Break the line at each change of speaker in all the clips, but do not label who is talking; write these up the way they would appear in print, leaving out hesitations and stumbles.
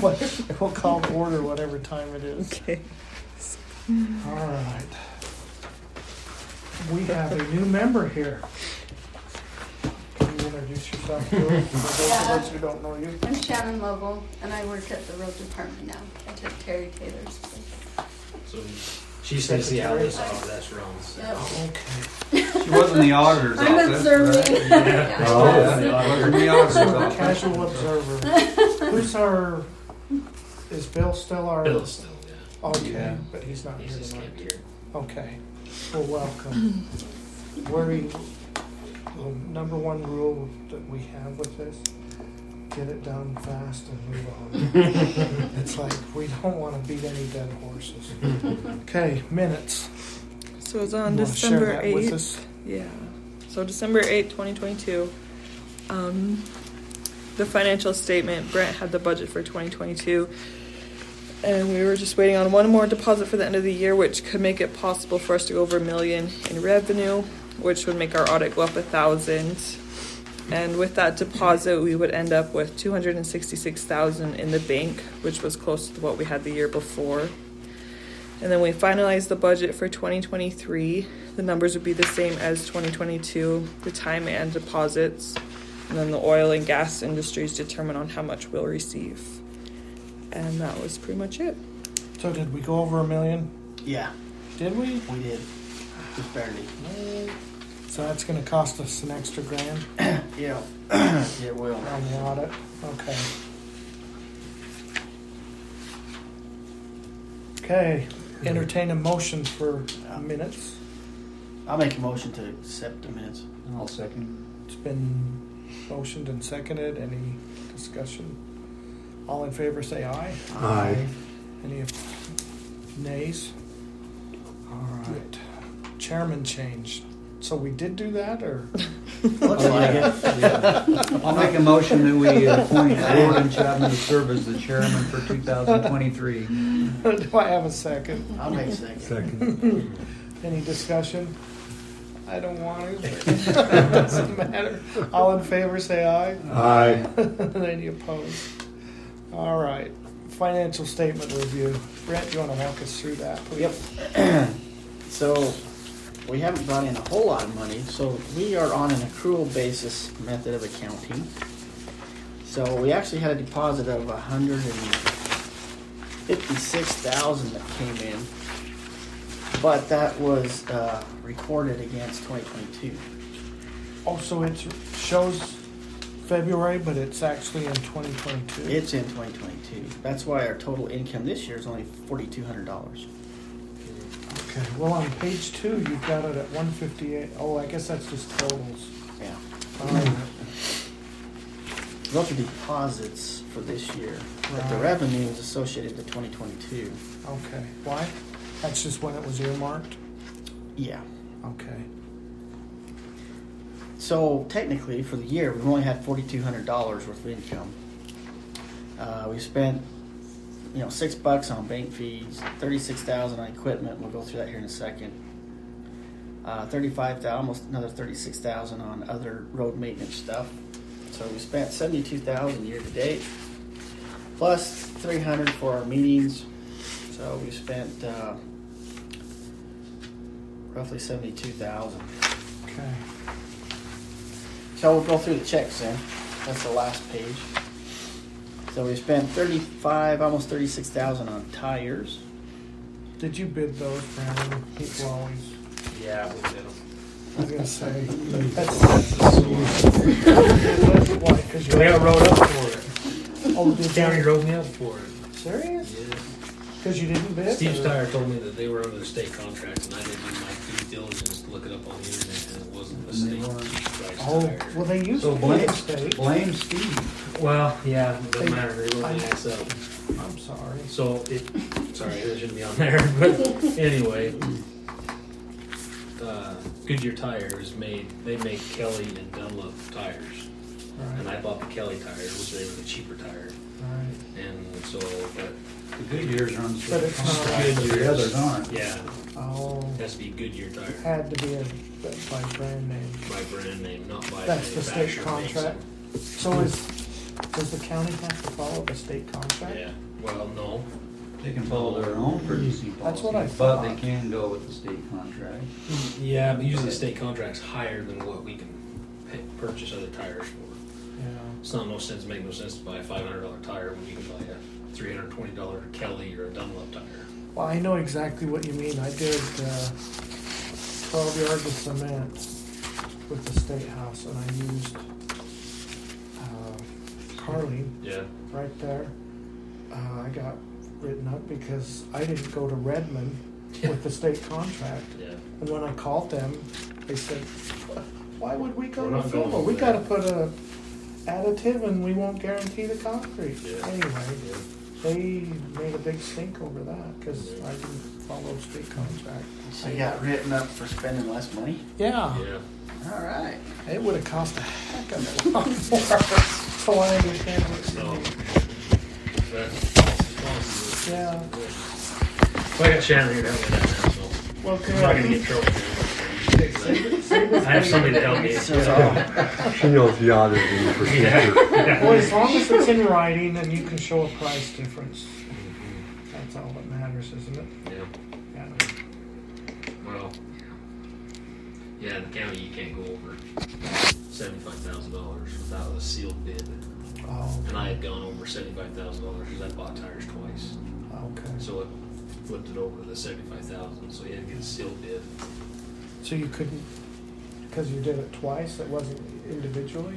We'll call to order whatever time it is.
Okay.
All right. We have a new member here. Can you introduce yourself to us, for those of us who don't know you?
I'm Shannon Lovell, and I work at the road department now. I took Terry Taylor's place.
So she's going to see how this runs.
Yep.
Okay.
She wasn't the auditor's
I'm
office.
observing.
Right?
Yeah.
Wasn't the auditor's
So,
office.
casual observer. Who's our? Is Bill still our?
Bill's still, yeah.
Okay,
Yeah.
but he's not
He
here
just
tonight.
can't hear.
Okay. Well, welcome. The number one rule that we have with this: get it done fast and move on. It's like we don't want to beat any dead horses. Okay, minutes.
So it's on
You wanna share
December
that with
8th.
us?
Yeah. So December 8th, 2022. The financial statement, Brent had the budget for 2022. And we were just waiting on one more deposit for the end of the year, which could make it possible for us to go over $1 million in revenue, which would make our audit go up 1,000. And with that deposit, we would end up with $266,000 in the bank, which was close to what we had the year before. And then we finalized the budget for 2023. The numbers would be the same as 2022, the time and deposits. And then the oil and gas industries determine on how much we'll receive. And that was pretty much it.
So did we go over $1 million?
Yeah,
Did we?
we did. Just barely.
So that's going to cost us an extra grand
Yeah, it will.
on the audit. Okay. Okay. Entertain a motion for minutes.
I'll make a motion to accept the minutes.
I'll second.
It's been motioned and seconded. Any discussion? All in favor say aye.
Aye.
Any nays? All right. Chairman changed. So we did do that, or?
Looks like it.
Yeah. I'll make a motion that we appoint Gordon Chapman to serve as the chairman for 2023.
Do I have a second?
I'll make a second.
Second.
Any discussion? I don't want to. It doesn't matter. All in favor say aye.
Aye.
Any opposed? All right. Financial statement review. Brent, you want to walk us through that, please?
Yep. So, we haven't brought in a whole lot of money, so we are on an accrual basis method of accounting. So we actually had a deposit of $156,000 that came in, but that was recorded against 2022.
Oh, so it shows February, but it's actually in 2022.
It's in 2022. That's why our total income this year is only $4,200.
Okay. Well, on page 2, you've got it at 158. Oh, I guess that's just totals.
Yeah.
All right.
Those are deposits for this year, but the
Right.
revenue is associated to 2022.
Okay. Why? That's just when it was earmarked?
Yeah.
Okay.
So technically, for the year, we've only had $4,200 worth of income. We spent, $6 on bank fees, $36,000 on equipment. We'll go through that here in a second. $35,000, almost another $36,000 on other road maintenance stuff. So we spent $72,000 year to date, plus $300 for our meetings. So we spent roughly $72,000.
Okay.
So we'll go through the checks then. That's the last page. So we spent almost $36,000 on tires.
Did you bid those, Brandon? People always.
Yeah, we did them.
I was gonna say that's why, because
We got wrote up for it.
Oh, did
County
you?
wrote me up for it.
Serious?
Yeah.
Because you didn't bid?
Steve
or-
Steyer told me that they were under the state contracts, and I didn't do my due diligence to look it up on the internet, and it wasn't the state price
Oh,
tire.
well, they used
So
to be
blame,
the state.
blame Steve.
Well, yeah, it doesn't
They-
matter. They wrote my ass up.
I'm sorry.
So sorry, that shouldn't be on there. But anyway, Goodyear tires they make Kelly and Dunlop tires, and
Right,
I bought the Kelly tires, which they were the cheaper tire,
right.
and so but
The Goodyears are on
But it's not
contract, but the others aren't.
yeah,
Oh,
it has to be Goodyear tire
had to be by brand name.
by brand name, not by
That's the state
manufacturer makes
contract.
them.
So is Does the county have to follow the state contract?
Yeah, well, no.
They can follow their own purchasing
That's
policy,
what I
but
thought.
they can go with the state contract.
Yeah, but usually the state contract's higher than what we can purchase other tires for.
Yeah.
It's not make no sense to buy a $500 tire when you can buy a $320 Kelly or a Dunlop tire.
Well, I know exactly what you mean. I did 12 yards of cement with the State House, and I used Carly
Yeah.
right there. I got written up because I didn't go to Redmond with the state contract.
Yeah.
And when I called them, they said, why would we go
We're
to
not going
Fillmore?
over
We
there."
got to put a additive and we won't guarantee the concrete.
Yeah.
Anyway,
Yeah.
they made a big stink over that because I didn't follow state contract.
So you got written up for spending less money?
Yeah,
Yeah.
All right.
it would have cost a heck of a lot more. So I understand what you
No.
mean. Yeah.
Well, I got Shannon here to help me with that now, so
Well,
I'm not gonna get in trouble. I have somebody to help me.
So,
She knows the audit and the procedure.
Yeah.
Well, as long as it's in writing and you can show a price difference, that's all that matters, isn't it?
Yeah.
Yeah.
Well, yeah, in the county you can't go over $75,000 without a sealed bid.
Oh,
And I had gone over $75,000 because I bought tires twice.
okay.
So it flipped it over to the $75,000. So you had to get a sealed bid.
So you couldn't, because you did it twice, it wasn't individually,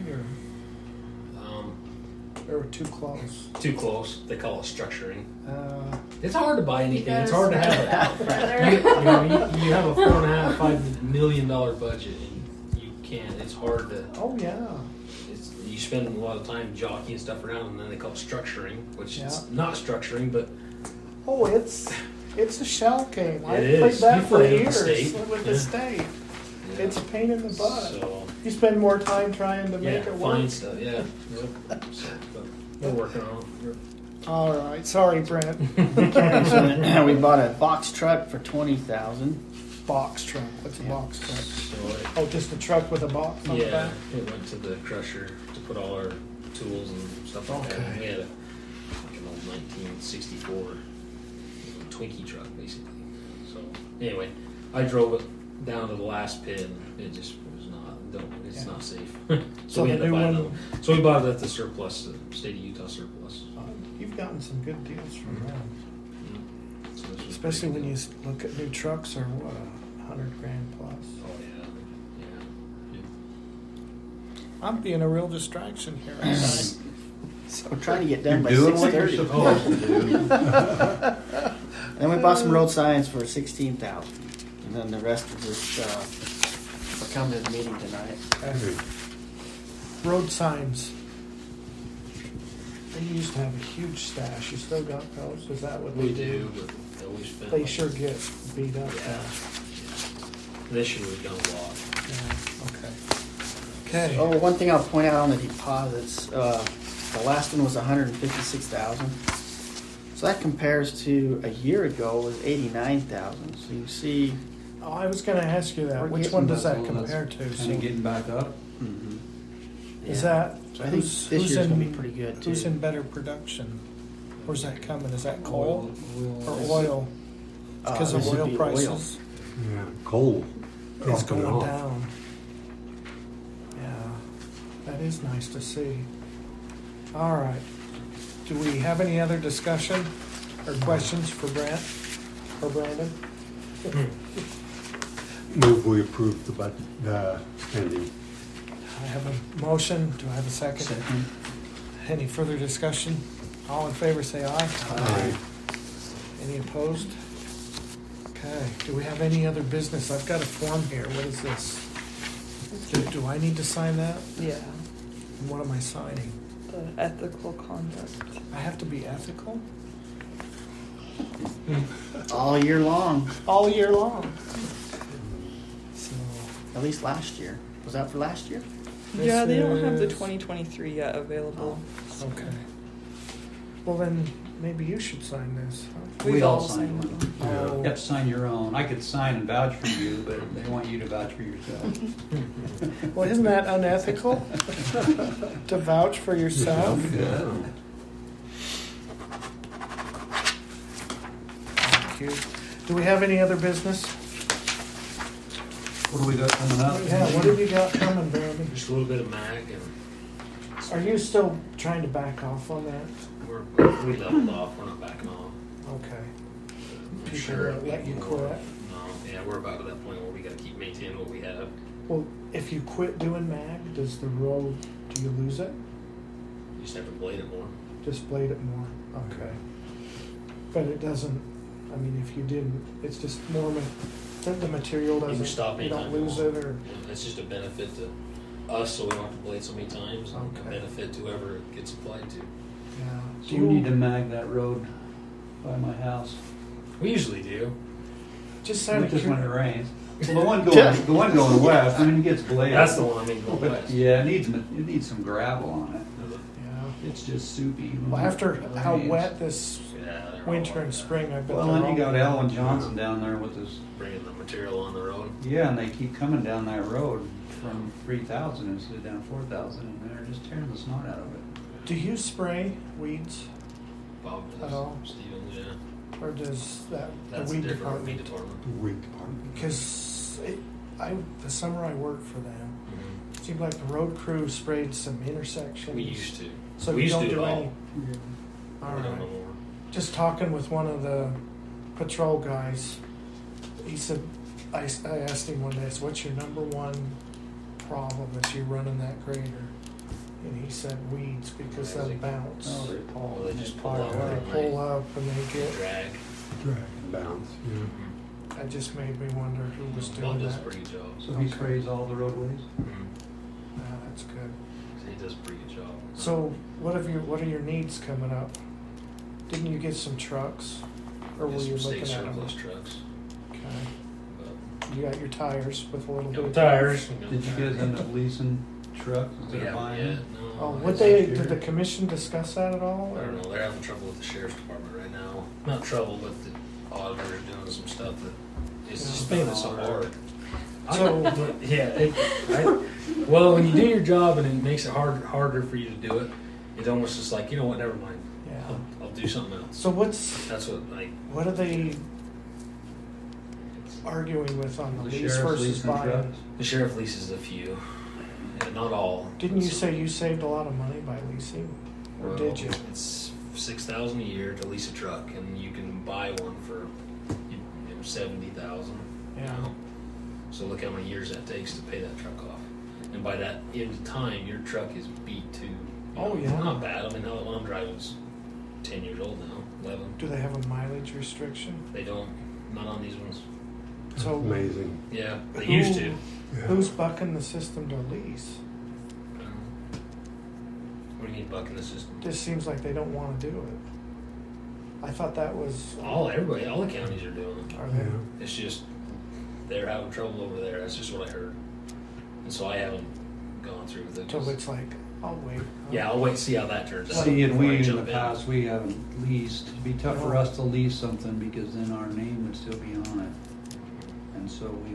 or too close?
Too close. They call it structuring.
Uh,
It's hard to buy anything. It's
Yes.
hard to have it. You have a $4.5–5 million budget, and you can't. It's hard to.
oh, yeah.
You spend a lot of time jockeying stuff around, and then they call it structuring, which
Yeah.
it's not structuring, but
Oh, it's a shell game. I
It
played
is.
that
You
for
played with the
years
state.
with the
Yeah.
state.
yeah.
It's a pain in the butt.
So
You spend more time trying to
yeah,
make it work.
find stuff. Yeah, yep. So, but we're working on it.
All right, sorry, Brent.
so we bought a box truck for $20,000.
Box truck. What's a
Yeah.
box truck?
So it,
Oh, just a truck with a box on the
yeah,
back?
it went to the crusher to put all our tools and stuff like that.
Okay.
We had like an old 1964 Twinkie truck, basically. So anyway, I drove it down to the last pin. It just was not. It's
Yeah.
not safe.
So
we
the
ended
new
up buying
one-
another. So we bought it at the surplus, the state of Utah surplus.
You've gotten some good deals from them.
So this was
Especially
pretty
when you
good.
look at new trucks or what, $100,000 plus.
Oh yeah, yeah.
I'm being a real distraction here. aren't I?
So we're trying to get done by
You're doing what you're
6:30.
supposed to do.
Then we bought some road signs for $16,000, and then the rest of this will come to the meeting tonight.
Okay. Road signs. They used to have a huge stash. You still got those? Is that what
We
they
do, but we spent.
They
like-
sure get beat up.
Yeah.
now.
This year we've done a lot.
Yeah, okay. Okay.
Oh, one thing I'll point out on the deposits, the last one was $156,000. So that compares to a year ago was $89,000. So you see,
Oh, I was going to ask you that.
We're
Which
getting
one does that
That's all,
compare
that's
to?
Kind
So
of getting back up.
is
yeah.
that
So I think
who's,
this
who's
year's
in,
gonna be pretty good too.
Who's in better production? Where's that coming? Is that coal or
Oil.
oil? Because of
this would
oil
be
prices
Yeah, coal.
is
dropping
going
off.
down. Yeah, that is nice to see. All right. Do we have any other discussion or questions for Brent or Brandon?
Move we approve the budget, spending.
I have a motion. Do I have a second?
Second.
Any further discussion? All in favor say aye.
Aye.
Any opposed? Okay. Do we have any other business? I've got a form here. What is this? Do I need to sign that?
Yeah,
And what am I signing?
the ethical conduct.
I have to be ethical?
All year long,
All year long. So,
at least last year. Was that for last year?
This
Yeah, they don't have the
is-
2023 yet available.
okay. Well, then maybe you should sign this. Huh?
We all sign one.
Oh.
You have to sign your own. I could sign and vouch for you, but they want you to vouch for yourself.
Well, isn't that unethical? To vouch for yourself?
Yeah.
Thank you. Do we have any other business?
What do we got coming up?
Yeah, what have you got coming, Brandon?
Just a little bit of mag, and
Are you still trying to back off on that?
we leveled off. We're not backing off.
Okay.
I'm
People
sure
won't let you
more.
quit?
No, yeah, we're about to that point where we got to keep maintaining what we have.
Well, if you quit doing mag, does the road, do you lose it?
You just have to blade it more.
Just blade it more? Okay. But it doesn't, I mean, if you didn't, it's just more, the material
You can
doesn't,
stop
you don't
anytime you
lose
want.
it, or?
It's just a benefit to us, so we don't have to blade so many times, and a
Okay.
benefit to whoever it gets applied to.
Yeah.
Do you need to mag that road by my house?
We usually do.
Just out of
Just when it
curiosity.
rains. Well, the one going west, I mean, it gets bladed.
That's the one I mean. Going
But
west.
yeah, it needs some gravel on it.
Yeah.
It's just soupy.
Well, after
when it
how
rains.
wet this
Yeah, they're all
winter
like
and
that.
spring, I bet
Well,
they're
then you
all-
got Ellen Johnson down there with this.
Bringing the material on the road.
Yeah, and they keep coming down that road from 3,000 instead of down 4,000, and they're just tearing the snot out of it.
Do you spray weeds,
Bob
At
does.
all?
Stevens, yeah.
or does that
That's
the
a
weed
different weed
department?
department.
Weed department.
Because the summer I worked for them,
Mm-hmm.
it seemed like the road crew sprayed some intersections.
We used to.
So
we
you
used
don't
to do
do
it all.
any. All
We don't
right.
no more.
Just talking with one of the patrol guys, he said, I asked him one day, I said, what's your number one problem as you're running that grader? And he said weeds, because they'll bounce.
Oh, they fall.
Well, they just pull
fire
out.
away.
They pull up and they
They
get,
drag.
Drag and bounce, yeah.
that just made me wonder who was
Bob
doing
does a
that.
pretty good job.
So he sprays all the roadways?
Mm-hmm.
That's good.
He does a pretty good job.
So what are your needs coming up? Didn't you get some trucks? Or were
Just
you
some
looking
state
at them?
surplus trucks.
Okay.
But
You got your tires with a little bit
got
of
tires.
Did you guys end up leasing trucks
We
instead of
haven't
buying
yet.
them?
No.
Oh,
it's
what they
year.
did the commission discuss that at all?
I don't know. They're having trouble with the sheriff's department right now. Not trouble, but the auditor's doing some stuff that is just making it so hard.
So-
Well, when you do your job and it makes it harder for you to do it, it's almost just like, you know what, never mind.
Yeah.
I'll do something else.
So
That's
what are they arguing with on the
The
lease
sheriff's
versus
leasing
buying?
trucks?
the sheriff leases a few, and not all.
Didn't you
So-
say you saved a lot of money by leasing? Or
Well,
did you?
It's $6,000 a year to lease a truck, and you can buy one for 70,000.
Yeah.
So look how many years that takes to pay that truck off, and by that end of time, your truck is beat too.
Oh, yeah.
Not bad. I mean, the one I'm driving's 10 years old now, 11.
Do they have a mileage restriction?
They don't. Not on these ones.
So
Amazing.
Yeah, they
Who-
used to.
Yeah.
who's bucking the system to lease?
What do you mean bucking the system?
Just seems like they don't want to do it. I thought that was.
All the counties are doing it.
Are
Yeah.
they?
It's just they're having trouble over there. That's just what I heard, and so I haven't gone through with it.
So it's like, I'll wait.
Yeah, I'll wait and see how that turns out.
See, and
before I
we in the
jump
past, we haven't leased. It'd be tough for us to lease something because then our name would still be on it. And so we,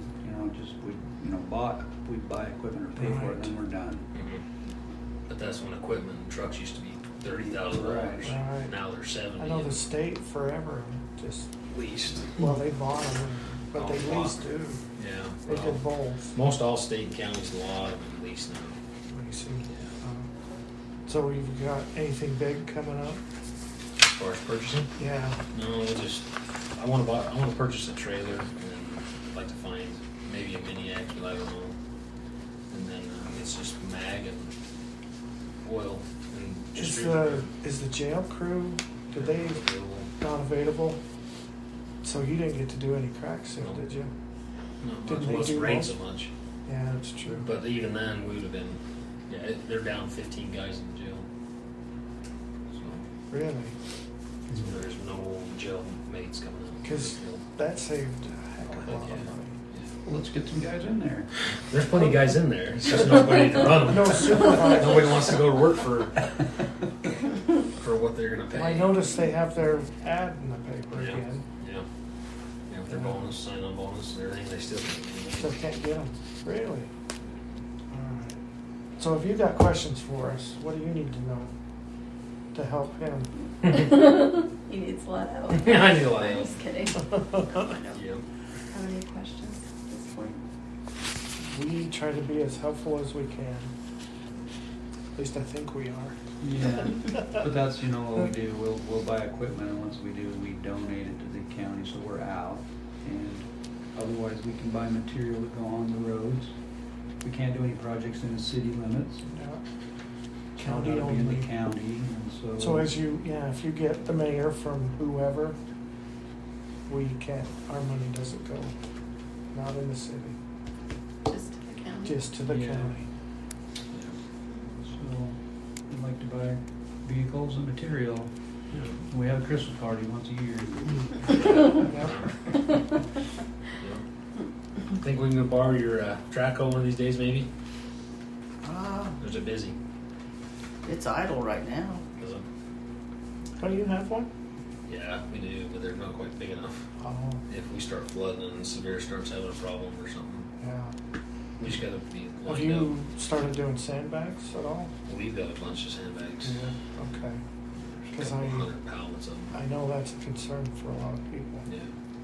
we'd buy equipment or pay for it, and then we're done.
Mhm. But that's when equipment and trucks used to be $30,000.
Right.
Now they're 70.
I know the state forever just,
leased.
well, they bought them, but they
Oh,
leased too.
Yeah.
They
well,
did both.
most all state and counties, a lot of them lease now.
Leasing.
Yeah.
So we've got anything big coming up?
As far as purchasing,
Yeah.
no, I want to purchase a trailer, and I'd like to find maybe a mini X, but I don't know. And then it's just mag and oil and
Is the jail crew, did they
available.
not available? So you didn't get to do any crack seal,
No.
did you?
Not
Didn't
much.
they
Well, it's
do
rained
most?
so much.
Yeah, that's true.
But even then, we would have been. Yeah, they're down 15 guys in jail.
Really?
So there's no jail mates coming out.
'Cause that saved a heck of a lot of
Yeah.
money.
Well, let's get some guys in there.
There's plenty of guys in there. It's just nobody to run them.
No supervisor.
Nobody wants to go to work for what they're gonna pay.
I noticed they have their ad in the paper
Yeah.
again.
Yeah. Yeah, with their bonus, sign-on bonus and everything, they still
Still can't get them. Really? Alright. So if you got questions for us, what do you need to know to help him?
He needs a lot of help.
Yeah, I need a lot of
I'm
help.
just kidding.
Yeah.
Have any questions at this point?
We try to be as helpful as we can. At least I think we are.
Yeah, but that's, what we do, we'll buy equipment, and once we do, we donate it to the county, so we're out. And otherwise, we can buy material to go on the roads. We can't do any projects in the city limits.
Yeah.
It's
County
gotta be in
only.
the county, and so.
So if you get the mayor from whoever, we can't, our money doesn't go, not in the city,
Just to the county?
just to the
Yeah.
county.
So, we'd like to buy vehicles and material. We have a Christmas party once a year.
Yep.
Think we can borrow your Traco one of these days, maybe? Or is it busy?
It's idle right now.
Is it?
Oh, you have one?
Yeah, we do, but they're not quite big enough.
Oh,
If we start flooding and Severe starts having a problem or something,
yeah.
we just gotta be
Have
lined
you started doing sandbags at all?
up. We've got a bunch of sandbags.
Okay.
There's a
'Cause
couple
I-
100 pallets of them.
I know that's a concern for a lot of people.
Yeah.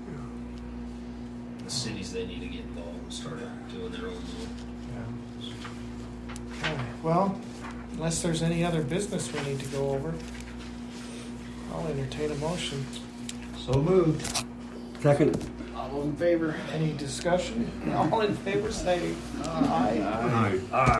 The cities, they need to get involved and start doing their own.
Yeah. Okay, well, unless there's any other business we need to go over, I'll entertain a motion.
So moved.
Second.
All those in favor?
Any discussion?
All in favor, say aye.
Aye.